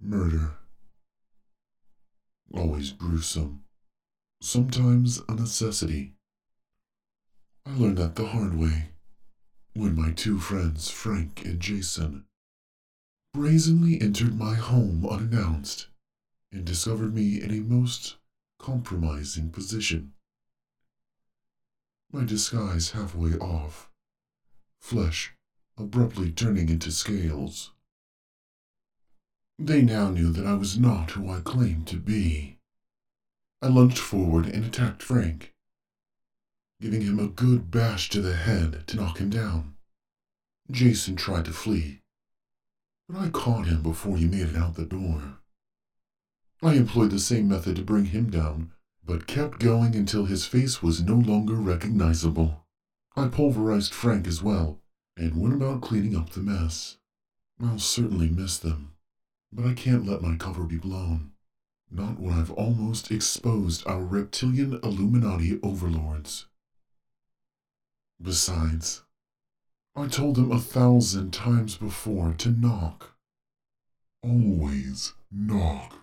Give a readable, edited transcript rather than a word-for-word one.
Murder. Always gruesome. Sometimes a necessity. I learned that the hard way when my two friends, Frank and Jason, brazenly entered my home unannounced and discovered me in a most compromising position. My disguise halfway off, flesh abruptly turning into scales. They now knew that I was not who I claimed to be. I lunged forward and attacked Frank, giving him a good bash to the head to knock him down. Jason tried to flee, but I caught him before he made it out the door. I employed the same method to bring him down, but kept going until his face was no longer recognizable. I pulverized Frank as well, and went about cleaning up the mess. I'll certainly miss them, but I can't let my cover be blown. Not when I've almost exposed our reptilian Illuminati overlords. Besides, I told them 1,000 times before to knock. Always knock.